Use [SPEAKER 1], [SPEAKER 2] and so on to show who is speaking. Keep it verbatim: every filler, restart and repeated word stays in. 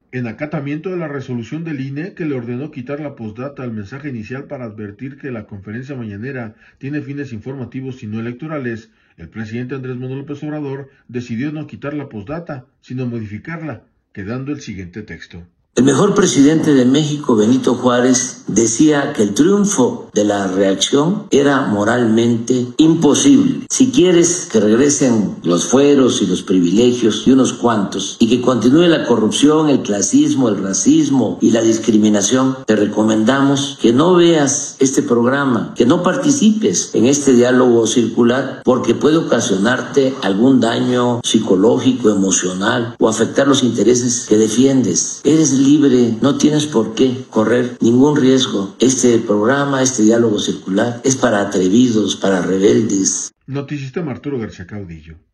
[SPEAKER 1] En acatamiento de la resolución del I N E que le ordenó quitar la postdata al mensaje inicial para advertir que la conferencia mañanera tiene fines informativos y no electorales, el presidente Andrés Manuel López Obrador decidió no quitar la postdata, sino modificarla, quedando el siguiente texto.
[SPEAKER 2] El mejor presidente de México, Benito Juárez, decía que el triunfo de la reacción era moralmente imposible. Si quieres que regresen los fueros y los privilegios de unos cuantos y que continúe la corrupción, el clasismo, el racismo y la discriminación, te recomendamos que no veas este programa, que no participes en este diálogo circular porque puede ocasionarte algún daño psicológico, emocional o afectar los intereses que defiendes. Eres libre, no tienes por qué correr ningún riesgo. Este programa, este diálogo circular, es para atrevidos, para rebeldes.
[SPEAKER 1] Noticista Arturo García Caudillo.